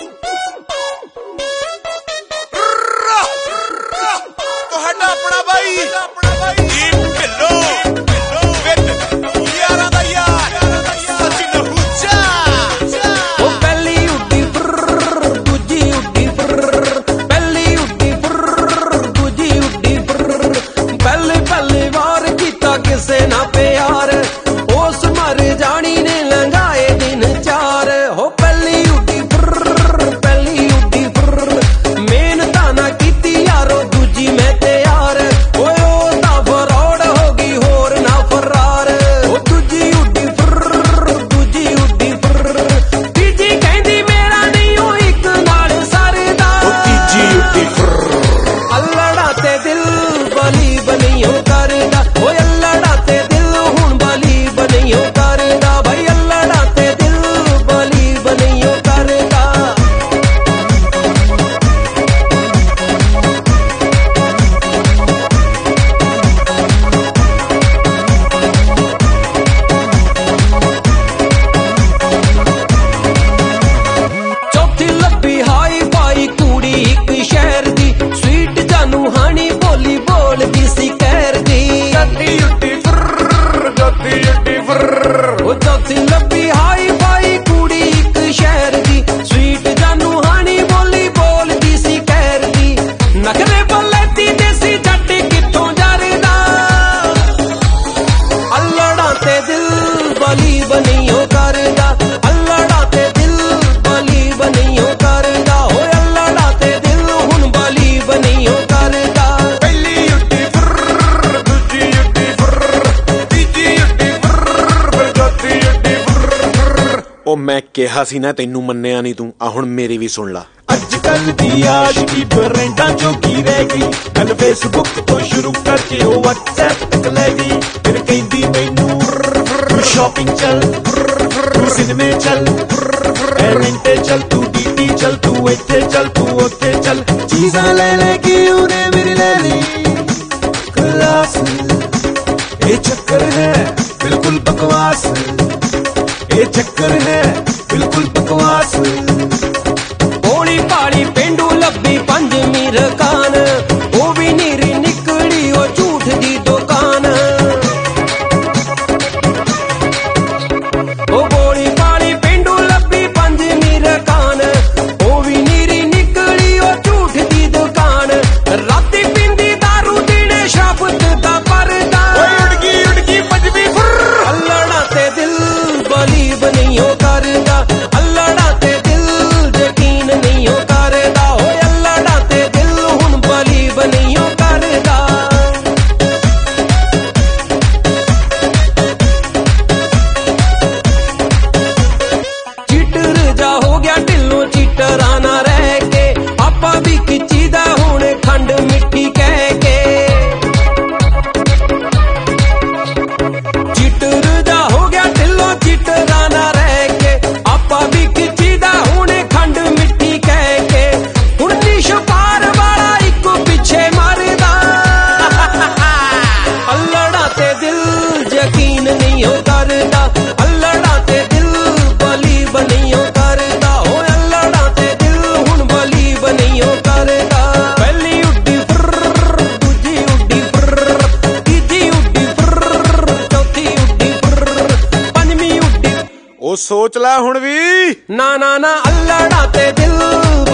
ਤੁਹਾਡਾ ਆਪਣਾ ਬਾਈ team Dhillon with ਯਾਰਾਂ ਦਾ ਯਾਰ ਸਚਿਨ ਹੁੱਜਾ। ਉਹ ਪਹਿਲੀ ਉੱਡੀ ਫਰ ਦੂਜੀ ਉੱਡੀ ਫਰ, ਪਹਿਲੀ ਉੱਡੀ ਫਰ ਦੂਜੀ ਉੱਡੀ ਫਰ, ਪਹਿਲੀ ਵਾਰ ਕੀਤਾ ਕਿਸੇ ਨਾ ਪਿਆਰ, ਉਸ ਮਰ ਜਾਣੀ ਨੇ ਲੰਘਾਏ ਦਿਨ ਚਾਰ। ਹੋ ਪਹਿਲੀ ਉੱਡੀ ਫਰ ਪਹਿਲੀ ਉੱਡੀ ਫਰ, ਮਿਹਨਤਾਂ ਨਾ ਕੀਤੀ ਯਾਰੋ ਦੂਜੀ ਮੈਂ ਤਿਆਰ, ਓਏ ਉਹ ਤਾਂ ਫਰੌੜ ਹੋ ਗਈ ਹੋਰ ਨਾ ਫਰਾਰ। ਉਹ ਦੂਜੀ ਉੱਡੀ ਫਰ ਦੂਜੀ ਉੱਡੀ ਫਰ, ਤੀਜੀ ਕਹਿੰਦੀ ਮੇਰਾ ਨਹੀਂ ਉਹ ਇੱਕ ਨਾਲ ਸਰਦਾ। ਉਹ ਤੀਜੀ ਉੱਡੀ ਅੱਲੜਾ ਤੇ ਦਿਲ ਬਲੀ ਬਣੀਓ ਕਰਦਾ, ਓਏ ਅੱਲੜਾ ਤੇ ਦਿਲ ਹੁਣ ਬਲੀ ਬਣੀਓ ਕਰਦਾ, ਭਾਈ ਅੱਲੜਾ ਤੇ ਦਿਲ ਬਲੀ ਬਣੀਓ ਕਰਦਾ। ਚੌਥੀ ਲੱਭੀ ਹਾਈ ਫਾਈ ਕੁੜੀ ਇੱਕ ਸ਼ਹਿਰ ਦੀ, ਸਵੀਟ ਜਾਨੂ ਹਾਣੀ ਬੋਲੀ ਬੋਲਦੀ ਸੀ ਕਹਿਰ ਦੀ। ਜੱਤੀ ਉੱਡੀ ਫਰ ਉਹ ਚੌਥੀ ਲੱਭੀ ਹਾਈ ਫਾਈ ਕੁੜੀ ਇੱਕ ਸ਼ਹਿਰ ਦੀ, ਸਵੀਟ ਜਾਨੂ ਹਾਣੀ ਬੋਲੀ ਬੋਲਦੀ ਸੀ ਕਹਿਰ ਦੀ। ਨਖਰੇ ਬੋਲਦੀ ਦੇਸੀ ਜੱਟ ਕਿੱਥੋਂ ਜਰਦਾ, ਅੱਲੜਾ ਤੇ ਦਿਲ ਬਲੀ ਬਣੀਓ ਕਰਦਾ, ਅੱਲੜਾ ਤੇ ਦਿਲ ਬਲੀ ਬਣੀਓ ਕਰਦਾ, ਓਏ ਅੱਲੜਾ ਤੇ ਦਿਲ ਹੁਣ ਬਲੀ ਬਣੀਓ ਕਰਦਾ। ਪਹਿਲੀ ਉੱਡੀ ਫਰ ਦੂਜੀ ਉੱਡੀ ਫਰ ਤੀਜੀ ਉੱਡੀ ਫਰ ਫਿਰ ਚੌਥੀ ਉੱਡੀ ਫਰ। ਉਹ ਮੈਂ ਕਿਹਾ ਸੀ ਨਾ ਤੈਨੂੰ ਮੰਨਿਆ ਨਹੀਂ ਤੂੰ, ਆ ਹੁਣ ਮੇਰੀ ਵੀ ਸੁਣ ਲਾ। ਅੱਜ ਕੱਲ ਦੀ ਆਸ਼ਕੀ ਬਰੈਂਡਾਂ ਚੋਂ ਕੀ ਰਹਿ ਗਈ, ਗੱਲ ਫੇਸਬੁੱਕ ਤੋਂ ਸ਼ੁਰੂ ਕਰਕੇ ਉਹ WhatsApp ਤੱਕ ਲੈ ਗਈ। ਫਿਰ ਕਹਿੰਦੀ ਮੈਨੂੰ ਸ਼ਾਪਿੰਗ ਚੱਲ, ਤੂੰ ਸਿਨੇਮੇ ਚੱਲ, ਰੈਂਟੇ ਚੱਲ, ਤੂੰ ਡੀਟੀ ਚੱਲ, ਤੂੰ ਇੱਥੇ ਚੱਲ, ਤੂੰ ਉੱਥੇ ਚੱਲ। ਚੀਜ਼ਾਂ ਲੈ ਲੈ ਕੇ ਉਹਨੇ ਮੇਰੀ ਲੈ ਲਈ ਕਲਾਸ, ਇਹ ਚੱਕਰ ਹੈ ਬਿਲਕੁਲ ਬਕਵਾਸ, ਇਹ ਚੱਕਰ ਹੈ ਬਿਲਕੁਲ ਬਕਵਾਸ। ਭੋਲੀ ਭਾਲੀ ਪੇਂਡੂ ਲੱਭੀ ਪੰਜਵੀਂ ਰਕਾਨ, ਉਹ ਵੀ ਨੀਰੀ ਨਿਕਲੀ ਉਹ ਝੂਠ ਦੀ ਦੁਕਾਨ। ਉਹ ਭੋਲੀ ਭਾਲੀ ਪੇਂਡੂ ਲੱਭੀ ਪੰਜਵੀਂ ਰਕਾਨ, ਉਹ ਵੀ ਨੀਰੀ ਨਿਕਲੀ ਉਹ ਝੂਠ ਦੀ ਦੁਕਾਨ। ਰਾਤੀ ਪੀਂਦੀ ਦਾਰੂ ਦਿਨੇ ਸ਼ਰਾਬਤ ਦਾ ਪਰਦਾ, ਓਏ ਉੱਡ ਗਈ ਪੰਜਵੀਂ ਫਰ। ਅੱਲੜਾ ਤੇ ਦਿਲ ਬਲੀ ਬਣੀਓ ਕਰਦਾ, ਅੱਲੜਾ ਤੇ ਦਿਲ ਯਕੀਨ ਨਹੀਂ ਉਹ ਕਰਦਾ, ਓਏ ਅੱਲੜਾ ਤੇ ਦਿਲ ਹੁਣ ਬਲੀ ਬਣੀਓ ਕਰਦਾ। ਚੀਟਰ ਜਾ ਹੋ ਗਿਆ ਢਿੱਲੋਂ ਚੀਟਰਾਂ ਨਾ ਰਹਿ ਕੇ, ਆਪਾਂ ਵੀ ਖਿੱਚੀ ਦਾ ਹੁਣ ਖੰਡ ਮਿੱਠੀ ਕਹਿ ਕੇ। ਚੀਟਰ ਜਾ ਹੋ ਗਿਆ ਢਿੱਲੋਂ ਚੀਟਰਾਂ ਨਾ ਰਹਿ ਕੇ, ਆਪਾਂ ਵੀ ਖਿੱਚੀ ਦਾ ਹੁਣ ਖੰਡ ਮਿੱਠੀ ਕਹਿ ਕੇ। ਹੁਣ ਨਿਸ਼ ਪਾਰ ਵਾਲਾ ਇੱਕੋ ਪਿੱਛੇ ਮਰਦਾ, ਅੱਲੜਾ ਤੇ ਦਿਲ ਯਕੀਨ ਨਹੀਂ ਉਹ ਕਰਦਾ, ਅੱਲੜਾ ਤੇ ਦਿਲ ਬਲੀ ਬਣੀਓ ਕਰਦਾ, ਓਏ ਅੱਲੜਾ ਤੇ ਦਿਲ ਹੁਣ ਬਲੀ ਬਣੀਓ ਕਰਦਾ। ਪਹਿਲੀ ਉੱਡੀ ਫਰ ਦੂਜੀ ਉੱਡੀ ਫਰ, ਤੀਜੀ ਉੱਡੀ ਫਰ ਚੌਥੀ ਉੱਡੀ ਫਰ, ਪੰਜਵੀਂ ਉੱਡੀ। ਉਹ ਸੋਚ ਲੈ ਹੁਣ ਵੀ। ਨਾ ਨਾ ਨਾ ਅੱਲੜਾ ਤੇ ਦਿਲ